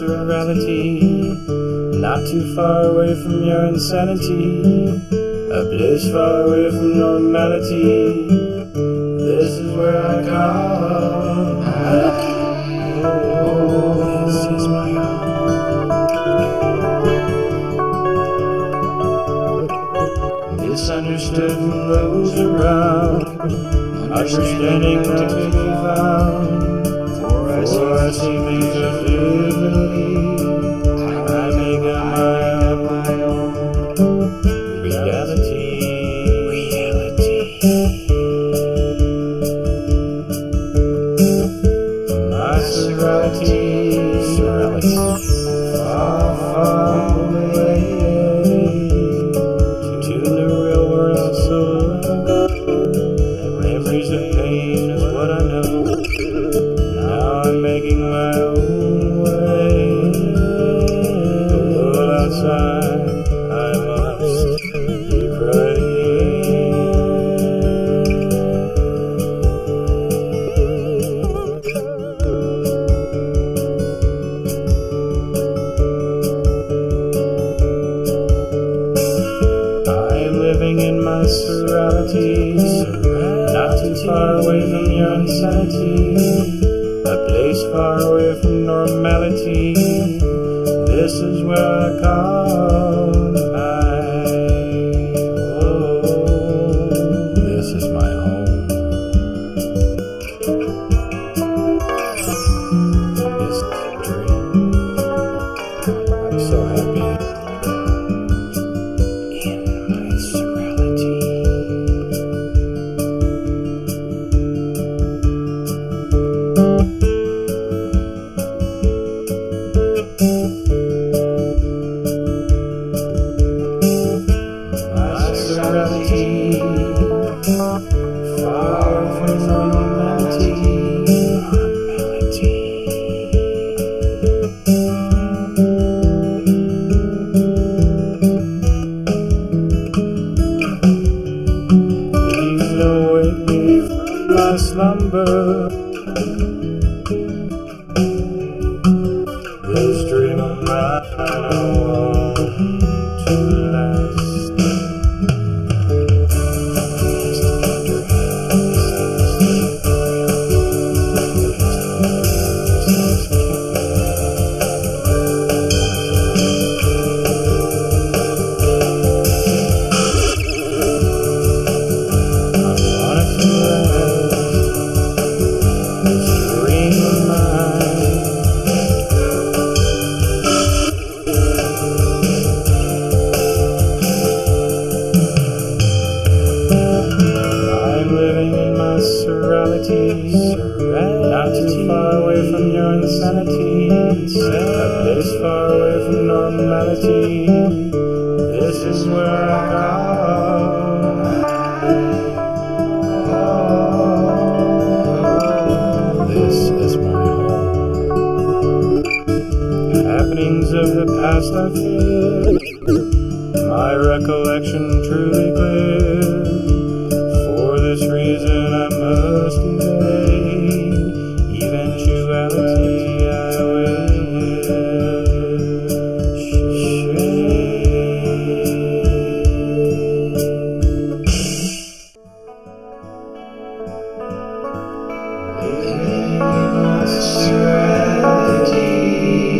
surreality, not too far away from your insanity, a place far away from normality. This is where I come. Oh, this is my home. Misunderstood from those around, understanding to be found. For I see things differently. I make up my own reality. My surreality, far, far away to the real world. So memories of pain is what I know. Now I'm making my own way. The world outside, I must be I am living in my surreality, not too far away from your insanity, a place far away from normality. This is where I come back. Oh, this is my home. This is a dream. I'm so happy in my surreality. Far from normality, Please don't wake me from my slumber. This dream of mine I want to last. Not too far away from your insanity, a place far away from normality. This is where I come. Oh, this is my home. Happenings of the past I fear, my recollection truly clear. For this reason I must evade eventuality. I wish.